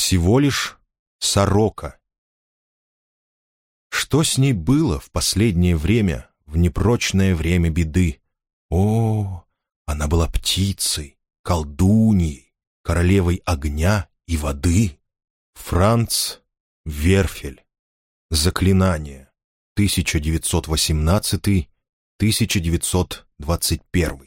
Всего лишь сорока. Что с ней было в последнее время, в непрочное время беды? О, она была птицей, колдуньей, королевой огня и воды. Франц Верфель. Заклинание. 1918-1921.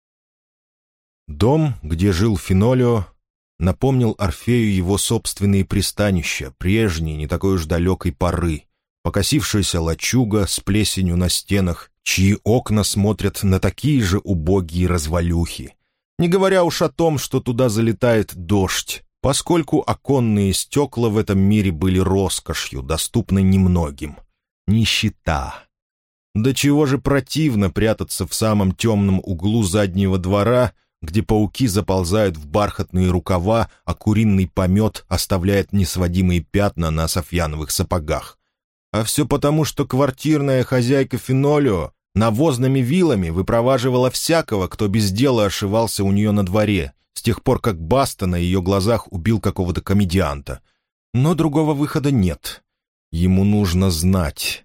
Дом, где жил Фенолио, напомнил Орфею его собственные пристанища, прежней, не такой уж далекой поры, покосившаяся лачуга с плесенью на стенах, чьи окна смотрят на такие же убогие развалюхи. Не говоря уж о том, что туда залетает дождь, поскольку оконные стекла в этом мире были роскошью, доступной немногим. Нищета. До чего же противно прятаться в самом темном углу заднего двора, где пауки заползают в бархатные рукава, а куриный помет оставляет несводимые пятна на софьяновых сапогах. А все потому, что квартирная хозяйка Фенолио навозными вилами выпроваживала всякого, кто без дела ошивался у нее на дворе, с тех пор, как Баста на ее глазах убил какого-то комедианта. Но другого выхода нет. Ему нужно знать,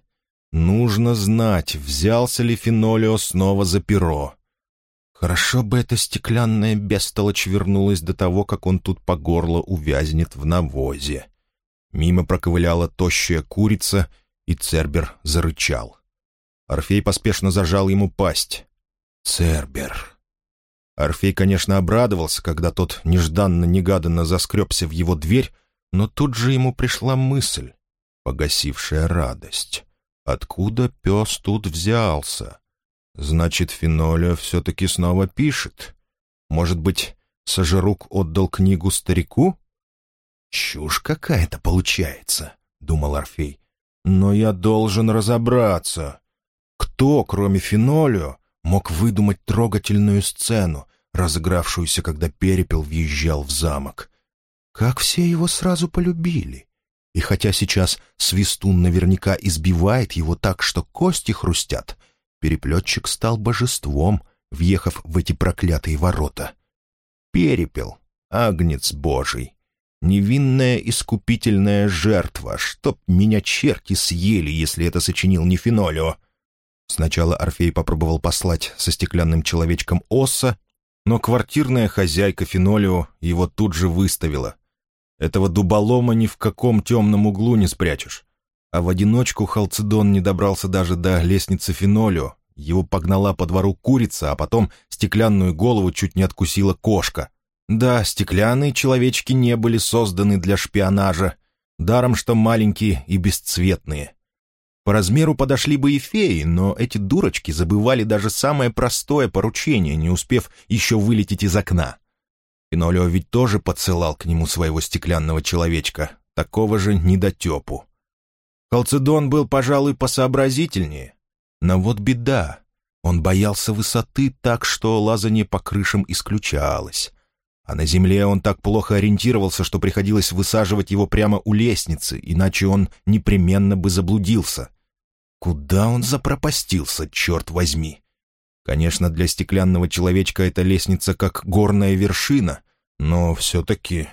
взялся ли Фенолио снова за перо. Хорошо бы эта стеклянная бестолочь вернулась до того, как он тут по горло увязнет в навозе. Мимо проковыляла тощая курица, и Цербер зарычал. Орфей поспешно зажал ему пасть. Цербер. Орфей, конечно, обрадовался, когда тот нежданно-негаданно заскребся в его дверь, но тут же ему пришла мысль, погасившая радость. Откуда пес тут взялся? Значит, Фенолио все-таки снова пишет. Может быть, Сожирук отдал книгу старику? «Чушь какая-то получается», — думал Орфей. «Но я должен разобраться. Кто, кроме Фенолио, мог выдумать трогательную сцену, разыгравшуюся, когда Перепел въезжал в замок? Как все его сразу полюбили? И хотя сейчас Свистун наверняка избивает его так, что кости хрустят, переплетчик стал божеством, въехав в эти проклятые ворота. Перепел, агнец божий, невинная искупительная жертва, чтоб меня черти съели, если это сочинил не Фенолио». Сначала Орфей попробовал послать со стеклянным человечком Осса, но квартирная хозяйка Фенолио его тут же выставила. Этого дуболома ни в каком темном углу не спрячешь. А в одиночку Халцедон не добрался даже до лестницы Фенолио. Его погнала по двору курица, а потом стеклянную голову чуть не откусила кошка. Да, стеклянные человечки не были созданы для шпионажа, даром что маленькие и бесцветные. По размеру подошли бы и феи, но эти дурочки забывали даже самое простое поручение, не успев еще вылететь из окна. Фенолио ведь тоже подсылал к нему своего стеклянного человечка, такого же недотепу. Халцедон был, пожалуй, посообразительнее. Но вот беда. Он боялся высоты так, что лазанье по крышам исключалось. А на земле он так плохо ориентировался, что приходилось высаживать его прямо у лестницы, иначе он непременно бы заблудился. Куда он запропастился, черт возьми? Конечно, для стеклянного человечка эта лестница как горная вершина, но все-таки...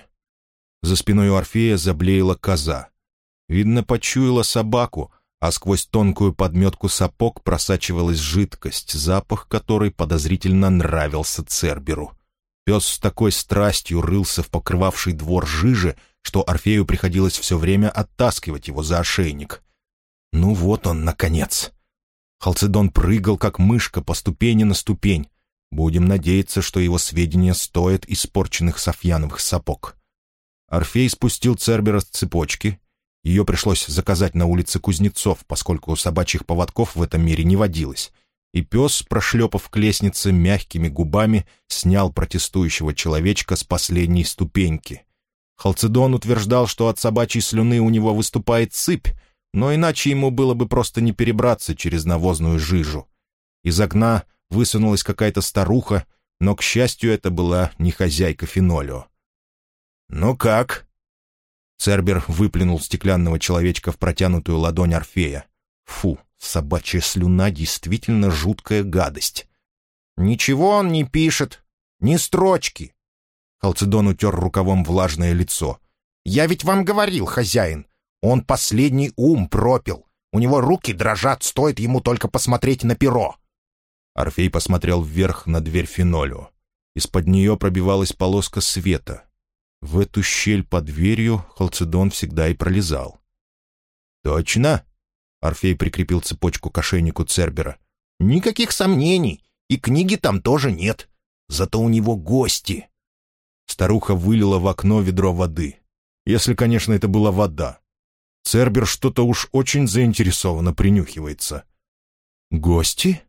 За спиной у Орфея заблеяла коза. Видно, почуяла собаку, а сквозь тонкую подметку сапог просачивалась жидкость, запах которой подозрительно нравился Церберу. Пес с такой страстью рылся в покрывавший двор жиже, что Орфею приходилось все время оттаскивать его за ошейник. Ну вот он, наконец. Халцедон прыгал, как мышка, по ступени на ступень. Будем надеяться, что его сведения стоят испорченных софьяновых сапог. Орфей спустил Цербера с цепочки. Ее пришлось заказать на улице кузнецов, поскольку собачьих поводков в этом мире не водилось. И пес, прошлепав к лестнице мягкими губами, снял протестующего человечка с последней ступеньки. Халцедон утверждал, что от собачьей слюны у него выступает сыпь, но иначе ему было бы просто не перебраться через навозную жижу. Из окна высунулась какая-то старуха, но, к счастью, это была не хозяйка Фенолио. «Ну как?» Цербер выплюнул стеклянного человечка в протянутую ладонь Орфея. Фу, собачья слюна действительно жуткая гадость. «Ничего он не пишет, ни строчки». Халцедон утер рукавом влажное лицо. Я ведь вам говорил, хозяин, он последний ум пропил. У него руки дрожат, стоит ему только посмотреть на перо». Орфей посмотрел вверх на дверь Фенолио. Из-под нее пробивалась полоска света. В эту щель под дверью Халцедон всегда и пролезал. «Точно?» — Орфей прикрепил цепочку к ошейнику Цербера. «Никаких сомнений, и книги там тоже нет. Зато у него гости». Старуха вылила в окно ведро воды. Если, конечно, это была вода. Цербер что-то уж очень заинтересованно принюхивается. «Гости?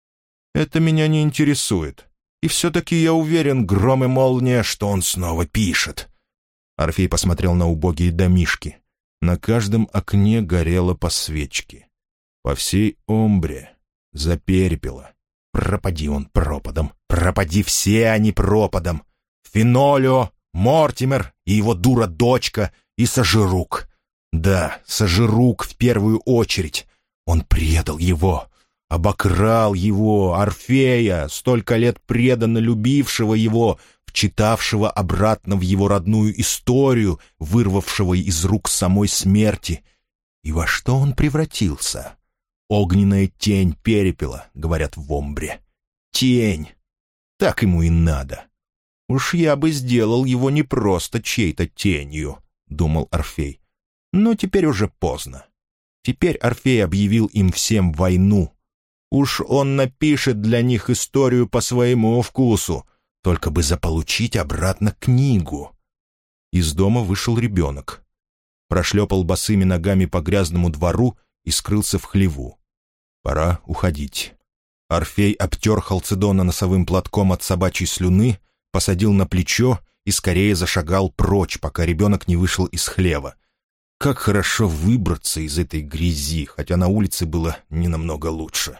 Это меня не интересует. И все-таки я уверен, гром и молния, что он снова пишет». Орфей посмотрел на убогие домишки. На каждом окне горело по свечке. По всей Омбре заперепело. Пропади он пропадом. Пропади все они пропадом. Фенолио, Мортимер и его дура-дочка, и Сожирук. Да, Сожирук в первую очередь. Он предал его, обокрал его, Орфея, столько лет преданно любившего его, вчитавшего обратно в его родную историю, вырвавшего из рук самой смерти. И во что он превратился? Огненная тень перепела, говорят в Омбре. Тень. Так ему и надо. Уж я бы сделал его не просто чьей-то тенью, думал Орфей. Но теперь уже поздно. Теперь Орфей объявил им всем войну. Уж он напишет для них историю по своему вкусу, только бы заполучить обратно книгу. Из дома вышел ребенок. Прошлепал босыми ногами по грязному двору и скрылся в хлеву. Пора уходить. Орфей обтер Халцедона носовым платком от собачьей слюны, посадил на плечо и скорее зашагал прочь, пока ребенок не вышел из хлева. Как хорошо выбраться из этой грязи, хотя на улице было не намного лучше.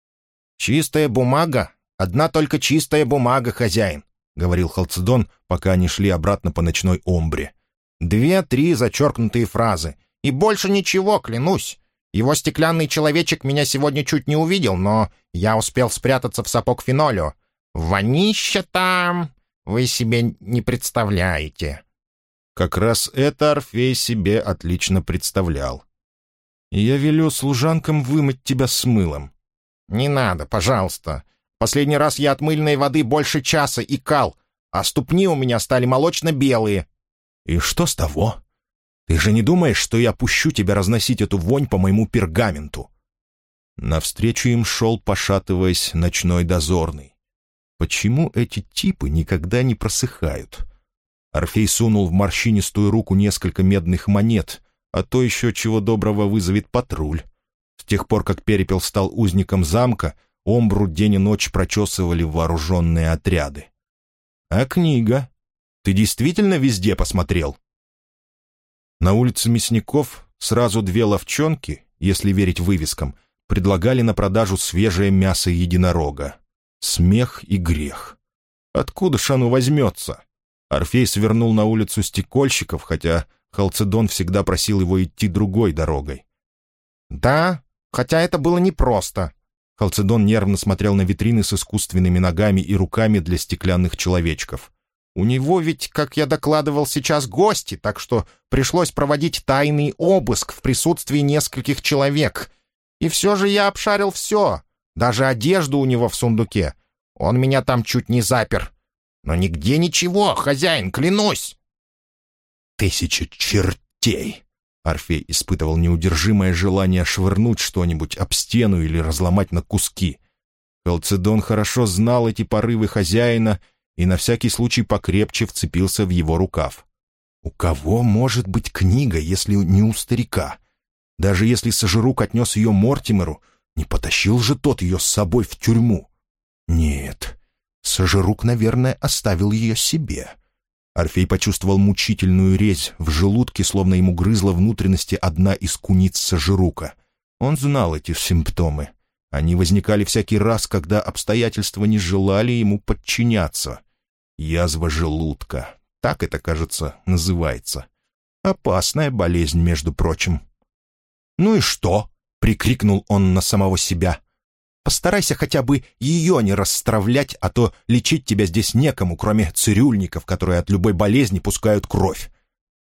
«Чистая бумага? Одна только чистая бумага, хозяин», — говорил Халцедон, пока они шли обратно по ночной Омбре. 2-3 зачеркнутые фразы. И больше ничего, клянусь. Его стеклянный человечек меня сегодня чуть не увидел, но я успел спрятаться в сапог Фенолио. Вонища там, вы себе не представляете». Как раз это Орфей себе отлично представлял. «Я велю служанкам вымыть тебя с мылом». «Не надо, пожалуйста. Последний раз я от мыльной воды больше часа икал, а ступни у меня стали молочно-белые». «И что с того? Ты же не думаешь, что я пущу тебя разносить эту вонь по моему пергаменту?» Навстречу им шел, пошатываясь, ночной дозорный. Почему эти типы никогда не просыхают? Орфей сунул в морщинистую руку несколько медных монет, а то еще чего доброго вызовет патруль. С тех пор, как Перепел стал узником замка, Омбру день и ночь прочесывали вооруженные отряды. «А книга? Ты действительно везде посмотрел?» На улице Мясников сразу 2 ловчонки, если верить вывескам, предлагали на продажу свежее мясо единорога. Смех и грех. Откуда ж оно возьмется? Орфей свернул на улицу стекольщиков, хотя Халцедон всегда просил его идти другой дорогой. «Да, хотя это было непросто». Халцедон нервно смотрел на витрины с искусственными ногами и руками для стеклянных человечков. «У него ведь, как я докладывал, сейчас гости, так что пришлось проводить тайный обыск в присутствии нескольких человек. И все же я обшарил все, даже одежду у него в сундуке. Он меня там чуть не запер. Но нигде ничего, хозяин, клянусь». 1000 чертей! Орфей испытывал неудержимое желание швырнуть что-нибудь об стену или разломать на куски. Халцедон хорошо знал эти порывы хозяина и на всякий случай покрепче вцепился в его рукав. У кого может быть книга, если не у старика? Даже если Сожирук отнес ее Мортимеру, не потащил же тот ее с собой в тюрьму? Нет, Сожирук, наверное, оставил ее себе. Орфей почувствовал мучительную резь в желудке, словно ему грызла внутренности одна из куниц Сожирука. Он знал эти симптомы. Они возникали всякий раз, когда обстоятельства не желали ему подчиняться. Язва желудка. Так это, кажется, называется. Опасная болезнь, между прочим. «Ну и что?» — прикрикнул он на самого себя. «Постарайся хотя бы ее не расстравлять, а то лечить тебя здесь некому, кроме цирюльников, которые от любой болезни пускают кровь».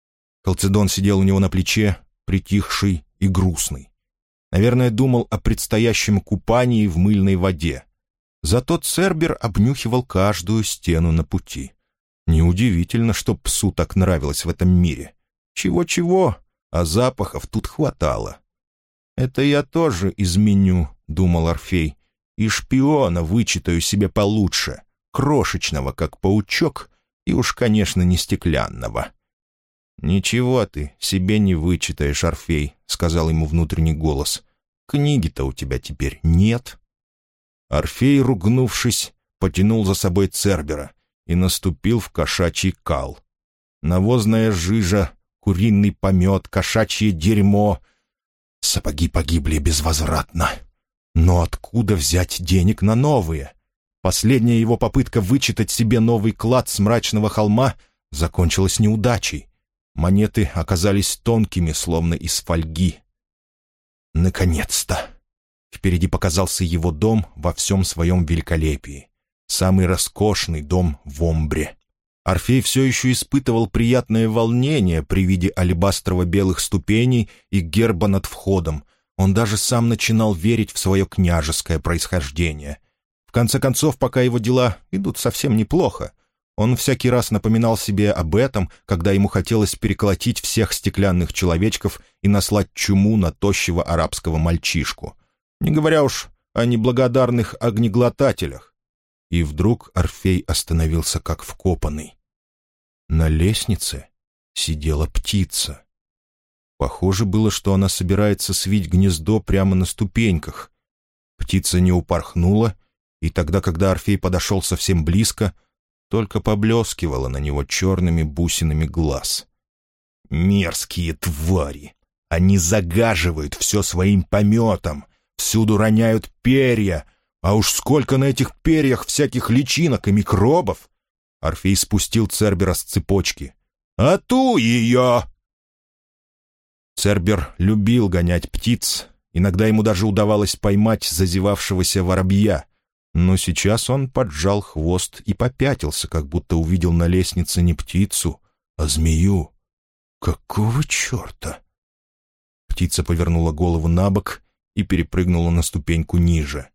Халцедон сидел у него на плече, притихший и грустный. Наверное, думал о предстоящем купании в мыльной воде. Зато Цербер обнюхивал каждую стену на пути. Неудивительно, что псу так нравилось в этом мире. Чего-чего, а запахов тут хватало. «Это я тоже изменю», — думал Орфей, «и шпиона вычитаю себе получше, крошечного, как паучок, и уж, конечно, не стеклянного». «Ничего ты себе не вычитаешь, Орфей», — сказал ему внутренний голос. «Книги-то у тебя теперь нет». Орфей, ругнувшись, потянул за собой Цербера и наступил в кошачий кал. Навозная жижа, куриный помет, кошачье дерьмо. Сапоги погибли безвозвратно. Но откуда взять денег на новые? Последняя его попытка вычитать себе новый клад с мрачного холма закончилась неудачей. Монеты оказались тонкими, словно из фольги. Наконец-то! Впереди показался его дом во всем своем великолепии. Самый роскошный дом в Омбре. Орфей все еще испытывал приятное волнение при виде алебастрово-белых ступеней и герба над входом. Он даже сам начинал верить в свое княжеское происхождение. В конце концов, пока его дела идут совсем неплохо, он всякий раз напоминал себе об этом, когда ему хотелось переколотить всех стеклянных человечков и наслать чуму на тощего арабского мальчишку. Не говоря уж о неблагодарных огнеглотателях. И вдруг Орфей остановился как вкопанный. На лестнице сидела птица. Похоже было, что она собирается свить гнездо прямо на ступеньках. Птица не упорхнула, и тогда, когда Орфей подошел совсем близко, только поблескивала на него черными бусинами глаз. «Мерзкие твари! Они загаживают все своим пометом, всюду роняют перья, а уж сколько на этих перьях всяких личинок и микробов!» Орфей спустил Цербера с цепочки. «Ату ее!» Цербер любил гонять птиц, иногда ему даже удавалось поймать зазевавшегося воробья, но сейчас он поджал хвост и попятился, как будто увидел на лестнице не птицу, а змею. «Какого черта?» Птица повернула голову на бок и перепрыгнула на ступеньку ниже.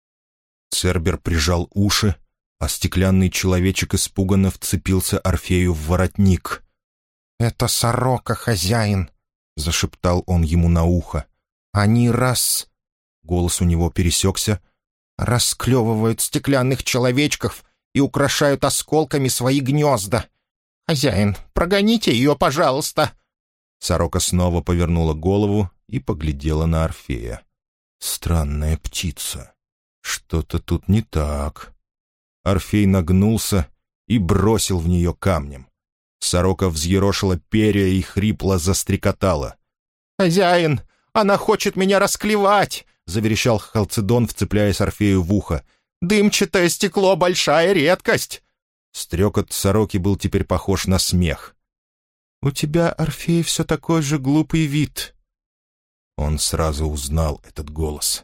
Цербер прижал уши, а стеклянный человечек испуганно вцепился Орфею в воротник. «Это сорока, хозяин!» — зашептал он ему на ухо. «Они голос у него пересекся. «Расклевывают стеклянных человечков и украшают осколками свои гнезда. Хозяин, прогоните ее, пожалуйста!» Сорока снова повернула голову и поглядела на Орфея. «Странная птица. Что-то тут не так». Орфей нагнулся и бросил в нее камнем. Сорока взъерошила перья и хрипло застрекотала. «Хозяин, она хочет меня расклевать!» — заверещал Халцедон, вцепляясь Орфею в ухо. «Дымчатое стекло — большая редкость!» Стрекот сороки был теперь похож на смех. «У тебя, Орфей, все такой же глупый вид». Он сразу узнал этот голос.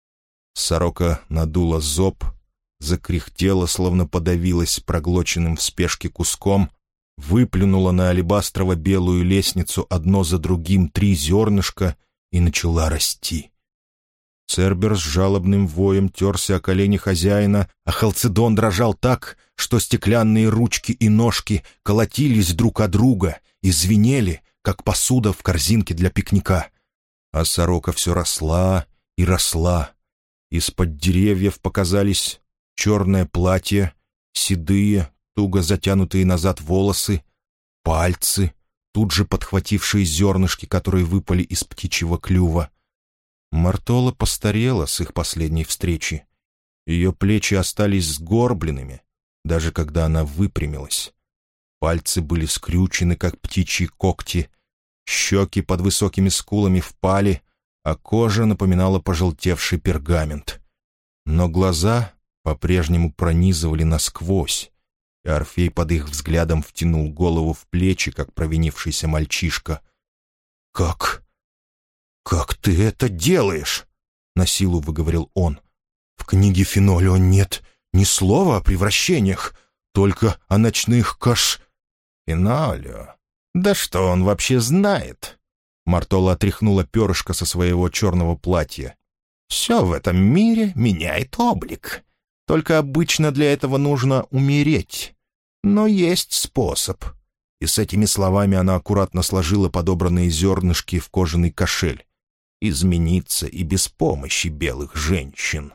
Сорока надула зоб, закряхтела, словно подавилась проглоченным в спешке куском, выплюнула на алебастрово-белую лестницу одно за другим 3 зернышка и начала расти. Цербер с жалобным воем терся о колени хозяина, а Халцедон дрожал так, что стеклянные ручки и ножки колотились друг о друга и звенели, как посуда в корзинке для пикника. А сорока все росла и росла. Из-под деревьев показались черное платье, седые, туго затянутые назад волосы, пальцы, тут же подхватившие зернышки, которые выпали из птичьего клюва. Мартола постарела с их последней встречи. Ее плечи остались сгорбленными, даже когда она выпрямилась. Пальцы были скрючены, как птичьи когти, щеки под высокими скулами впали, а кожа напоминала пожелтевший пергамент. Но глаза по-прежнему пронизывали насквозь, и Орфей под их взглядом втянул голову в плечи, как провинившийся мальчишка. «Как ты это делаешь?» — насилу выговорил он. «В книге Фенолио нет ни слова о превращениях, только о ночных «Фенолио», «Да что он вообще знает?» Мартола отряхнула перышко со своего черного платья. «Все в этом мире меняет облик. Только обычно для этого нужно умереть. Но есть способ». И с этими словами она аккуратно сложила подобранные зернышки в кожаный кошель. «Измениться и без помощи белых женщин».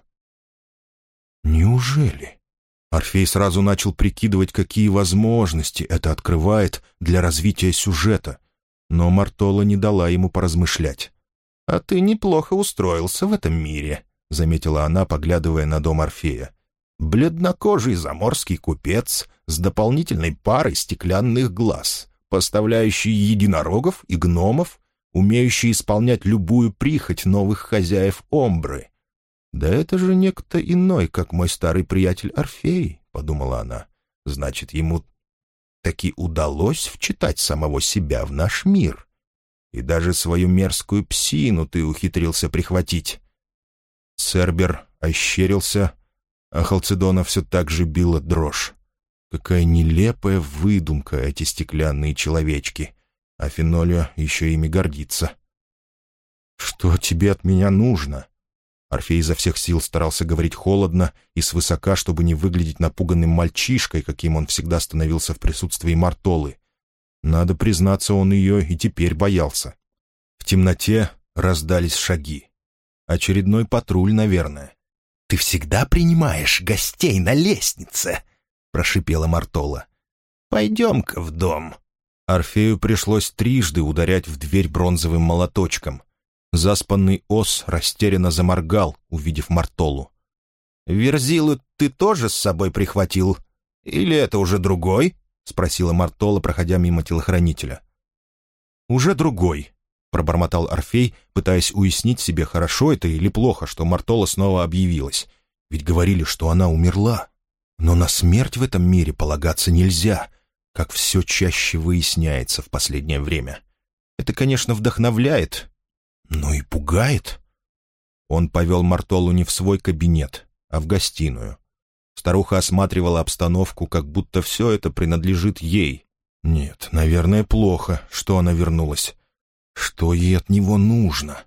Неужели? Орфей сразу начал прикидывать, какие возможности это открывает для развития сюжета. Но Мартола не дала ему поразмышлять. «А ты неплохо устроился в этом мире», — заметила она, поглядывая на дом Орфея. «Бледнокожий заморский купец с дополнительной парой стеклянных глаз, поставляющий единорогов и гномов, умеющий исполнять любую прихоть новых хозяев Омбры. Да это же некто иной, как мой старый приятель Орфей», — подумала она. «Значит, ему таки удалось вчитать самого себя в наш мир. И даже свою мерзкую псину ты ухитрился прихватить». Цербер ощерился, а Халцедона все так же била дрожь. Какая нелепая выдумка эти стеклянные человечки, а Фенолио еще ими гордится. «Что тебе от меня нужно?» Орфей изо всех сил старался говорить холодно и свысока, чтобы не выглядеть напуганным мальчишкой, каким он всегда становился в присутствии Мартолы. Надо признаться, он ее и теперь боялся. В темноте раздались шаги. Очередной патруль, наверное. «Ты всегда принимаешь гостей на лестнице», — прошипела Мартола. «Пойдем-ка в дом». Орфею пришлось трижды ударять в дверь бронзовым молоточком. Заспанный ос растерянно заморгал, увидев Мартолу. «Верзилу ты тоже с собой прихватил? Или это уже другой?» — спросила Мартола, проходя мимо телохранителя. «Уже другой», — пробормотал Орфей, пытаясь уяснить себе, хорошо это или плохо, что Мартола снова объявилась. Ведь говорили, что она умерла. Но на смерть в этом мире полагаться нельзя, как все чаще выясняется в последнее время. Это, конечно, вдохновляет, но и пугает. Он повел Мартолу не в свой кабинет, а в гостиную. Старуха осматривала обстановку, как будто все это принадлежит ей. Нет, наверное, плохо, что она вернулась. Что ей от него нужно?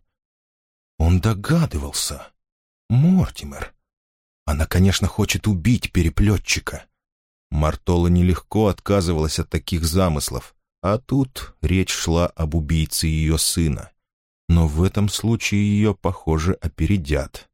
Он догадывался. Мортимер. Она, конечно, хочет убить переплетчика. Мартола нелегко отказывалась от таких замыслов, а тут речь шла об убийце ее сына. Но в этом случае ее, похоже, опередят.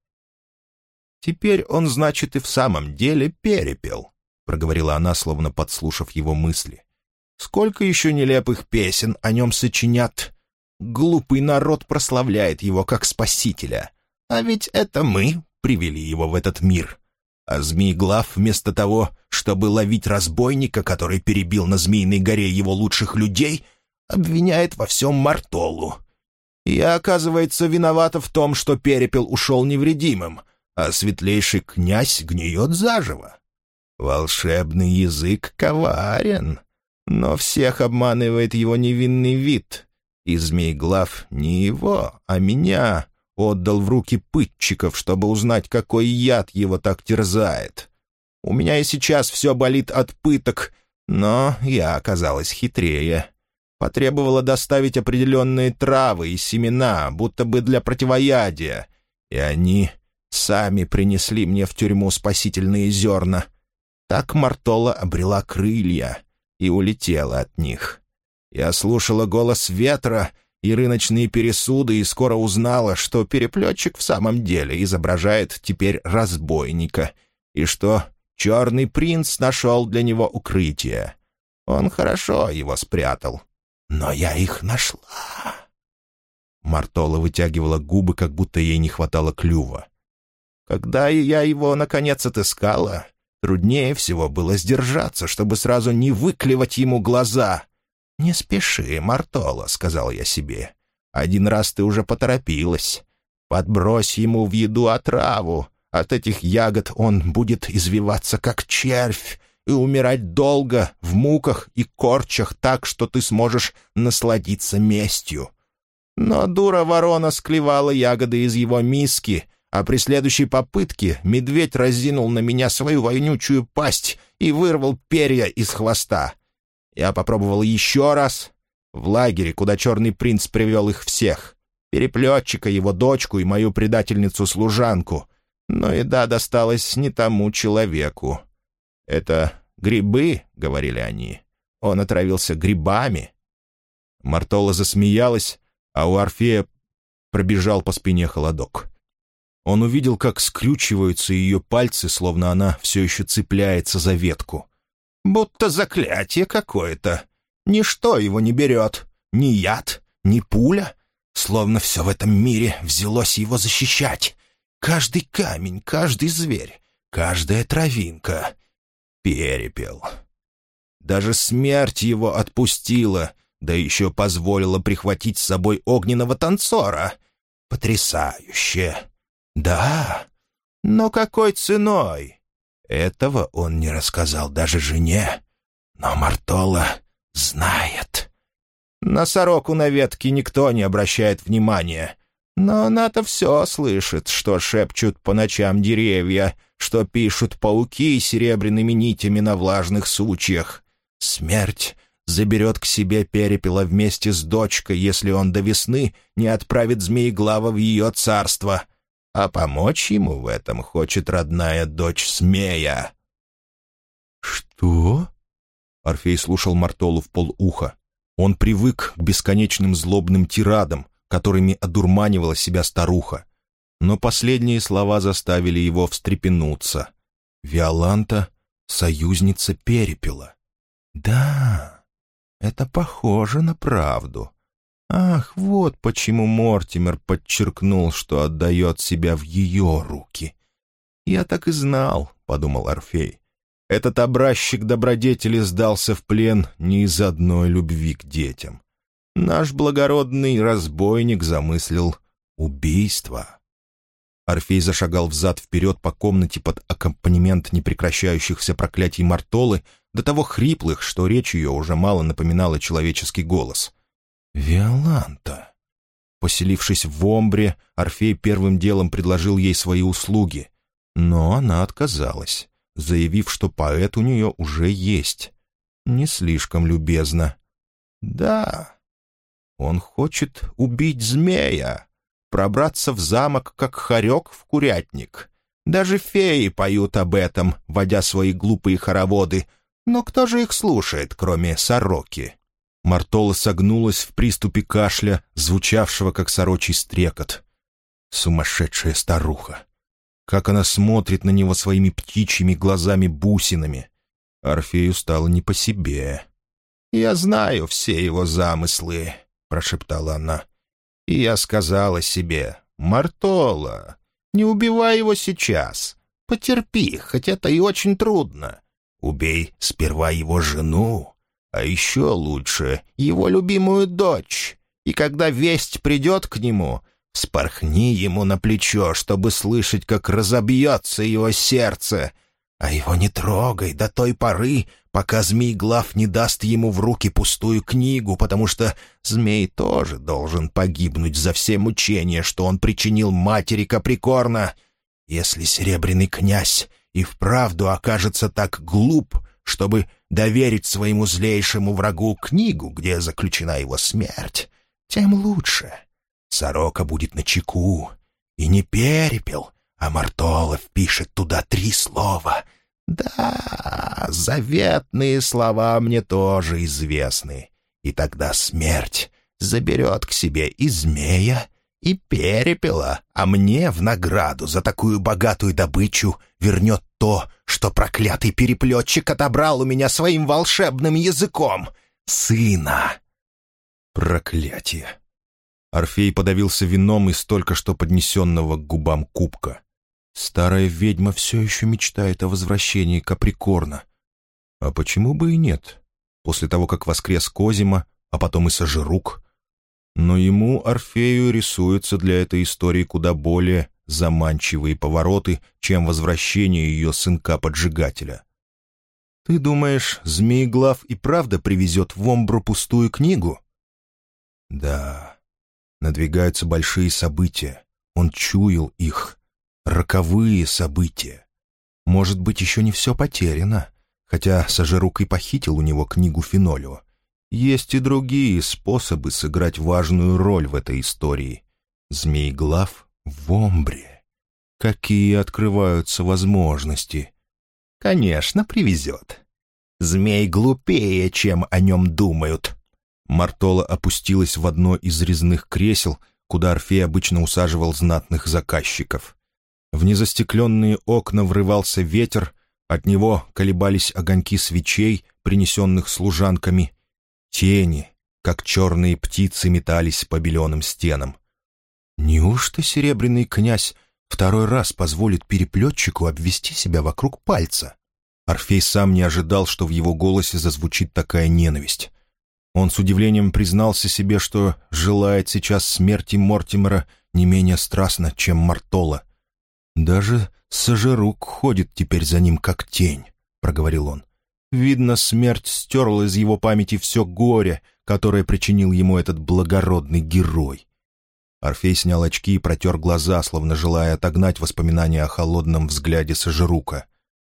«Теперь он, значит, и в самом деле перепел», — проговорила она, словно подслушав его мысли. «Сколько еще нелепых песен о нем сочинят? Глупый народ прославляет его как спасителя. А ведь это мы привели его в этот мир. А Змееглав, вместо того, чтобы ловить разбойника, который перебил на Змеиной горе его лучших людей, обвиняет во всем Мартолу. Я, оказывается, виновата в том, что перепел ушел невредимым, а светлейший князь гниет заживо. Волшебный язык коварен, но всех обманывает его невинный вид. И Змееглав не его, а меня отдал в руки пытчиков, чтобы узнать, какой яд его так терзает. У меня и сейчас все болит от пыток, но я оказалась хитрее. Потребовала доставить определенные травы и семена, будто бы для противоядия, и они сами принесли мне в тюрьму спасительные зерна. Так Мартола обрела крылья и улетела от них. Я слушала голос ветра и рыночные пересуды и скоро узнала, что переплетчик в самом деле изображает теперь разбойника, и что черный принц нашел для него укрытие. Он хорошо его спрятал. Но я их нашла. Мартола вытягивала губы, как будто ей не хватало клюва. Когда я его, наконец, отыскала, труднее всего было сдержаться, чтобы сразу не выклевать ему глаза. «Не спеши, Мартола», — сказал я себе. «Один раз ты уже поторопилась. Подбрось ему в еду отраву. От этих ягод он будет извиваться, как червь, и умирать долго, в муках и корчах так, что ты сможешь насладиться местью». Но дура-ворона склевала ягоды из его миски, а при следующей попытке медведь разинул на меня свою вонючую пасть и вырвал перья из хвоста. Я попробовал еще раз, В лагере, куда черный принц привел их всех. Переплетчика, его дочку и мою предательницу-служанку. Но еда досталась не тому человеку. «Это грибы», — говорили они. «Он отравился грибами». Мартола засмеялась, а у Орфея пробежал по спине холодок. Он увидел, как скрючиваются ее пальцы, словно она все еще цепляется за ветку. «Будто заклятие какое-то. Ничто его не берет. Ни яд, ни пуля. Словно все в этом мире взялось его защищать. Каждый камень, каждый зверь, каждая травинка. Перепел. Даже смерть его отпустила, да еще позволила прихватить с собой огненного танцора. Потрясающе! Да, но какой ценой? Этого он не рассказал даже жене, но Мартола знает. На сороку на ветке никто не обращает внимания, но она-то все слышит, что шепчут по ночам деревья, что пишут пауки серебряными нитями на влажных сучьях. Смерть заберет к себе Перепела вместе с дочкой, если он до весны не отправит Змееглава в ее царство. А помочь ему в этом хочет родная дочь Змея. «Что?» — Орфей слушал Мартолу вполуха. Он привык к бесконечным злобным тирадам, которыми одурманивала себя старуха. Но последние слова заставили его встрепенуться. Виоланта — союзница Перепела. «Да, это похоже на правду. Ах, вот почему Мортимер подчеркнул, что отдает себя в ее руки. Я так и знал», — подумал Орфей. «Этот образчик добродетели сдался в плен не из одной любви к детям. Наш благородный разбойник замыслил убийство». Орфей зашагал взад-вперед по комнате под аккомпанемент непрекращающихся проклятий Мартолы, до того хриплых, что речь ее уже мало напоминала человеческий голос. «Виоланта». Поселившись в Омбре, Орфей первым делом предложил ей свои услуги, но она отказалась, заявив, что поэт у нее уже есть. Не слишком любезно. «Да, он хочет убить змея, пробраться в замок, как хорек в курятник. Даже феи поют об этом, водя свои глупые хороводы. Но кто же их слушает, кроме сороки?» Мартола согнулась в приступе кашля, звучавшего как сорочий стрекот. Сумасшедшая старуха! Как она смотрит на него своими птичьими глазами-бусинами! Орфею стало не по себе. «Я знаю все его замыслы», — прошептала она. «И я сказала себе: Мартола, не убивай его сейчас. Потерпи, хоть это и очень трудно. Убей сперва его жену, а еще лучше его любимую дочь. И когда весть придет к нему, вспорхни ему на плечо, чтобы слышать, как разобьется его сердце. А его не трогай до той поры, пока Змееглав не даст ему в руки пустую книгу, потому что змей тоже должен погибнуть за все мучения, что он причинил матери Каприкорна. Если Серебряный князь и вправду окажется так глуп, чтобы доверить своему злейшему врагу книгу, где заключена его смерть, тем лучше. Сорока будет начеку, и не Перепел, а Мартола впишет туда 3 слова. Да, заветные слова мне тоже известны. И тогда смерть заберет к себе и змея, и Перепела, а мне в награду за такую богатую добычу вернет то, что проклятый переплетчик отобрал у меня своим волшебным языком — сына. Проклятие! Орфей подавился вином из только что поднесенного к губам кубка. Старая ведьма все еще мечтает о возвращении Каприкорна. А почему бы и нет? После того, как воскрес Козима, а потом и Сожирук. Но ему, Орфею, рисуются для этой истории куда более заманчивые повороты, чем возвращение ее сынка-поджигателя. «Ты думаешь, Змееглав и правда привезет в Омбру пустую книгу?» «Да, надвигаются большие события. Он чуял их. Роковые события. Может быть, еще не все потеряно, хотя Сожирук и похитил у него книгу Фенолио. Есть и другие способы сыграть важную роль в этой истории. Змееглав в Омбре. Какие открываются возможности. Конечно, привезет. Змей глупее, чем о нем думают. Мартола опустилась в одно из резных кресел, куда Орфей обычно усаживал знатных заказчиков. В незастекленные окна врывался ветер, от него колебались огоньки свечей, принесенных служанками. Тени, как черные птицы, метались по беленым стенам. Неужто серебряный князь второй раз позволит переплетчику обвести себя вокруг пальца? Орфей сам не ожидал, что в его голосе зазвучит такая ненависть. Он с удивлением признался себе, что желает сейчас смерти Мортимера не менее страстно, чем Мартола. «Даже Сожирук ходит теперь за ним, как тень», — проговорил он. «Видно, смерть стерла из его памяти все горе, которое причинил ему этот благородный герой». Орфей снял очки и протер глаза, словно желая отогнать воспоминания о холодном взгляде Сожирука.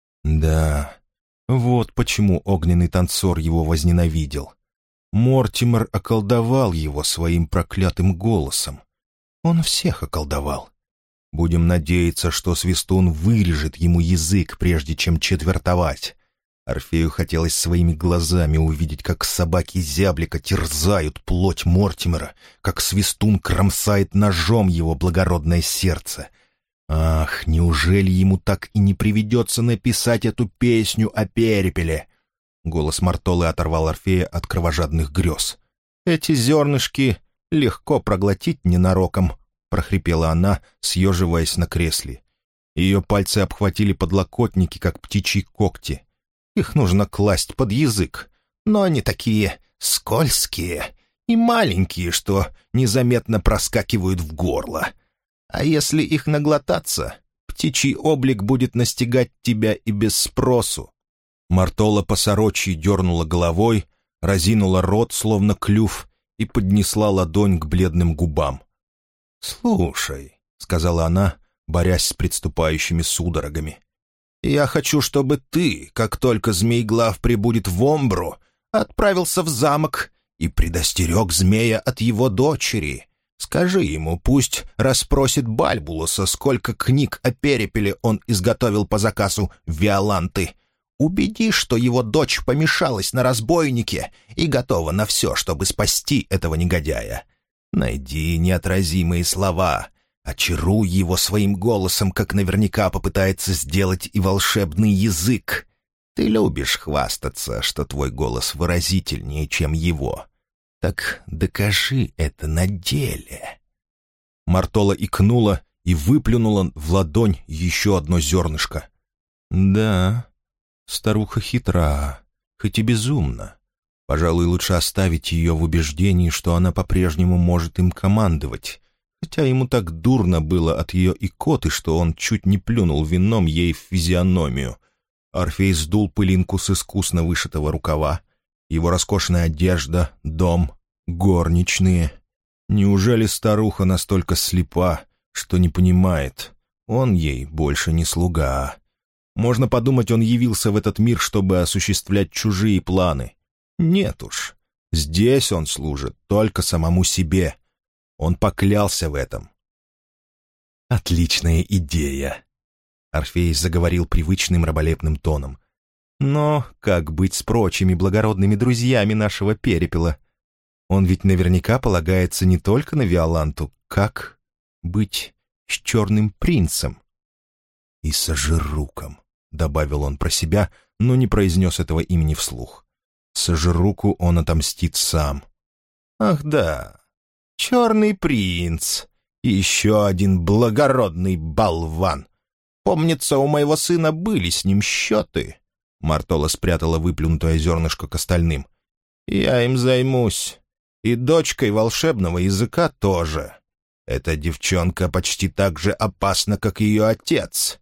Да, вот почему огненный танцор его возненавидел. Мортимер околдовал его своим проклятым голосом. Он всех околдовал. Будем надеяться, что свистун вырежет ему язык, прежде чем четвертовать. Орфею хотелось своими глазами увидеть, как собаки зяблика терзают плоть Мортимера, как свистун кромсает ножом его благородное сердце. Ах, неужели ему так и не приведется написать эту песню о перепеле? Голос Мартолы оторвал Орфея от кровожадных грез. «Эти зернышки легко проглотить ненароком», — прохрипела она, съеживаясь на кресле. Ее пальцы обхватили подлокотники, как птичьи когти. Их нужно класть под язык, но они такие скользкие и маленькие, что незаметно проскакивают в горло. А если их наглотаться, птичий облик будет настигать тебя и без спросу». Мартола по-сорочьи дернула головой, разинула рот, словно клюв, и поднесла ладонь к бледным губам. «Слушай», — сказала она, борясь с предступающими судорогами, «я хочу, чтобы ты, как только Змееглав прибудет в Омбру, отправился в замок и предостерег змея от его дочери. Скажи ему, пусть расспросит Бальбулуса, сколько книг о перепеле он изготовил по заказу Виоланты. Убеди, что его дочь помешалась на разбойнике и готова на все, чтобы спасти этого негодяя. Найди неотразимые слова, очаруй его своим голосом, как наверняка попытается сделать и волшебный язык. Ты любишь хвастаться, что твой голос выразительнее, чем его. Так докажи это на деле». Мартола икнула и выплюнула в ладонь еще одно зернышко. «Да, старуха хитра, хоть и безумна. Пожалуй, лучше оставить ее в убеждении, что она по-прежнему может им командовать, хотя ему так дурно было от ее икоты, что он чуть не плюнул вином ей в физиономию. Орфей сдул пылинку с искусно вышитого рукава. Его роскошная одежда, дом, горничные. Неужели старуха настолько слепа, что не понимает? Он ей больше не слуга. Можно подумать, он явился в этот мир, чтобы осуществлять чужие планы. Нет уж, здесь он служит только самому себе. Он поклялся в этом. «Отличная идея», — Орфей заговорил привычным раболепным тоном. «Но как быть с прочими благородными друзьями нашего перепела? Он ведь наверняка полагается не только на Виоланту. Как быть с черным принцем?» «И Сожируком», — добавил он про себя, но не произнес этого имени вслух. Сожируку он отомстит сам. «Ах да, черный принц, еще один благородный болван. Помнится, у моего сына были с ним счеты». Мартола спрятала выплюнутое зернышко к остальным. «Я им займусь. И дочкой волшебного языка тоже. Эта девчонка почти так же опасна, как ее отец».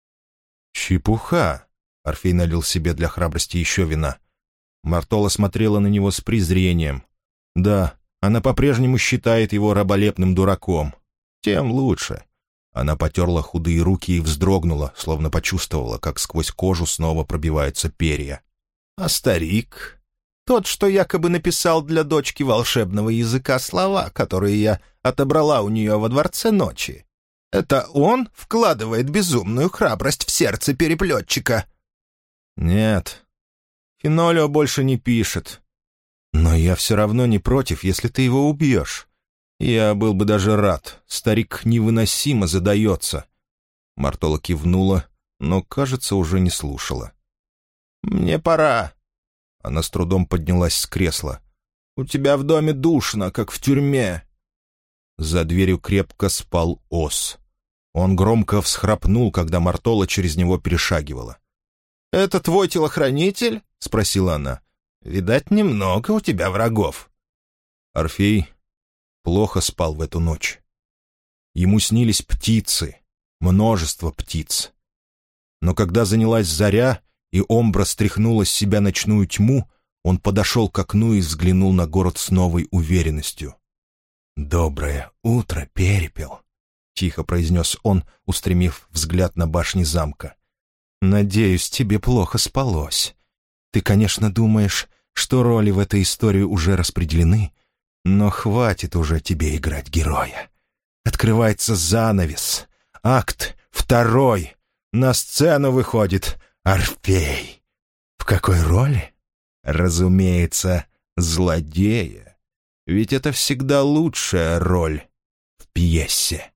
«Чепуха!» — Орфей налил себе для храбрости еще вина. Мартола смотрела на него с презрением. Да, она по-прежнему считает его раболепным дураком. Тем лучше. Она потерла худые руки и вздрогнула, словно почувствовала, как сквозь кожу снова пробиваются перья. «А старик? Тот, что якобы написал для дочки волшебного языка слова, которые я отобрала у нее во дворце ночи. Это он вкладывает безумную храбрость в сердце переплетчика?» «Нет, Фенолио больше не пишет. Но я все равно не против, если ты его убьешь. Я был бы даже рад. Старик невыносимо задается». Мартола кивнула, но, кажется, уже не слушала. «Мне пора». Она с трудом поднялась с кресла. «У тебя в доме душно, как в тюрьме». За дверью крепко спал Ос. Он громко всхрапнул, когда Мартола через него перешагивала. «Это твой телохранитель?» — спросила она. «Видать, немного у тебя врагов». Орфей плохо спал в эту ночь. Ему снились птицы, множество птиц. Но когда занялась заря, и Омбра стряхнула с себя ночную тьму, он подошел к окну и взглянул на город с новой уверенностью. «Доброе утро, Перепел», — тихо произнес он, устремив взгляд на башни замка. «Надеюсь, тебе плохо спалось. Ты, конечно, думаешь, что роли в этой истории уже распределены, но хватит уже тебе играть героя. Открывается занавес. Акт 2. На сцену выходит Орфей. В какой роли? Разумеется, злодея. Ведь это всегда лучшая роль в пьесе».